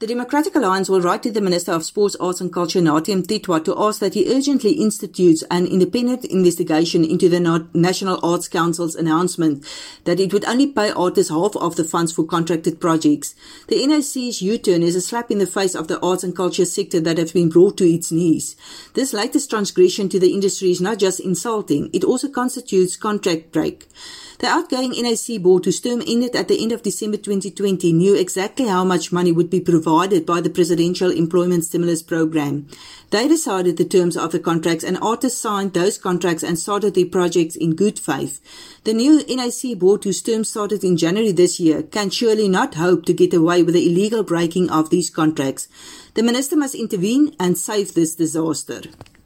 The Democratic Alliance will write to the Minister of Sports, Arts and Culture, Nathi Mthethwa, to ask that he urgently institutes an independent investigation into the National Arts Council's announcement that it would only pay artists half of the funds for contracted projects. The NOC's U-turn is a slap in the face of the arts and culture sector that has been brought to its knees. This latest transgression to the industry is not just insulting, it also constitutes contract break. The outgoing NOC board, whose term ended at the end of December 2020, knew exactly how much money would be provided by the Presidential Employment Stimulus Program. They decided the terms of the contracts, and artists signed those contracts and started their projects in good faith. The new NOC board, whose term started in January this year, can surely not hope to get away with the illegal breaking of these contracts. The minister must intervene and save this disaster.